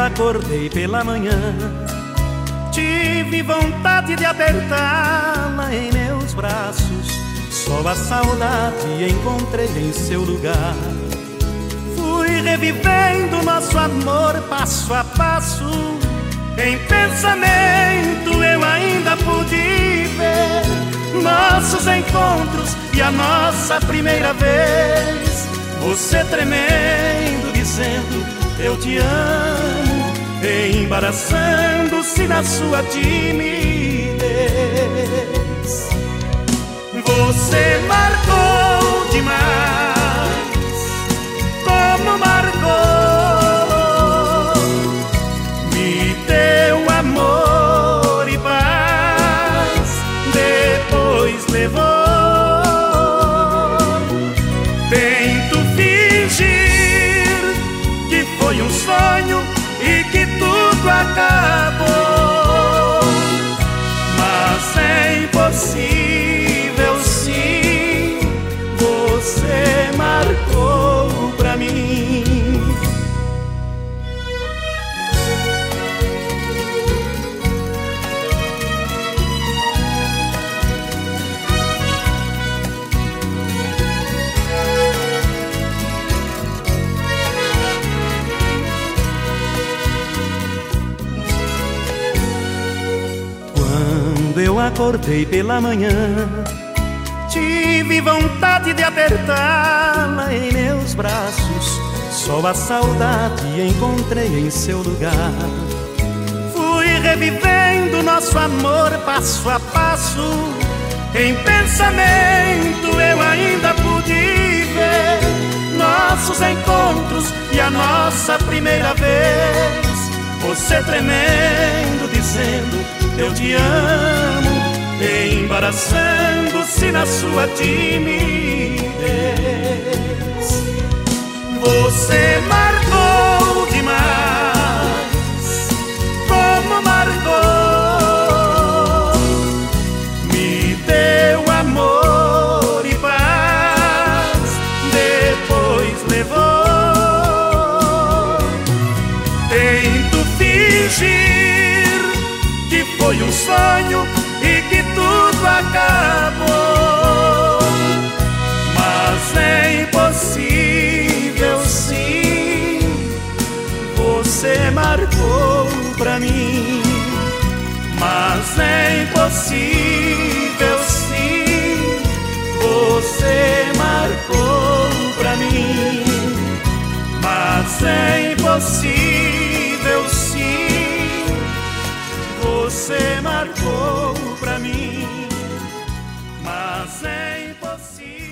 acordei pela manhã, tive vontade de apertá-la em meus braços. Só a saudade encontrei em seu lugar. Fui revivendo nosso amor passo a passo. Em pensamento eu ainda pude ver nossos encontros e a nossa primeira vez. Você tremendo, dizendo eu te amo, embaraçando-se na sua timidez. Você marcou demais, como marcou. Me deu amor e paz, depois levou. Tento fingir que foi um sonho e que tudo acabou, mas é impossível sim. Você marcou pra mim. Quando eu acordei pela manhã, tive vontade de apertá-la em meus braços. Só a saudade encontrei em seu lugar. Fui revivendo nosso amor passo a passo. Em pensamento eu ainda pude ver nossos encontros e a nossa primeira vez. Você tremendo, dizendo eu te amo, embaraçando-se na sua timidez. Você marcou demais, como marcou. Me deu amor e paz, depois levou. Tento fingir que foi um sonho e que tudo acabou, mas é impossível sim. Você marcou pra mim, mas é impossível sim. Você marcou pra mim, mas é impossível sim. Você marcou pra mim, mas é impossível.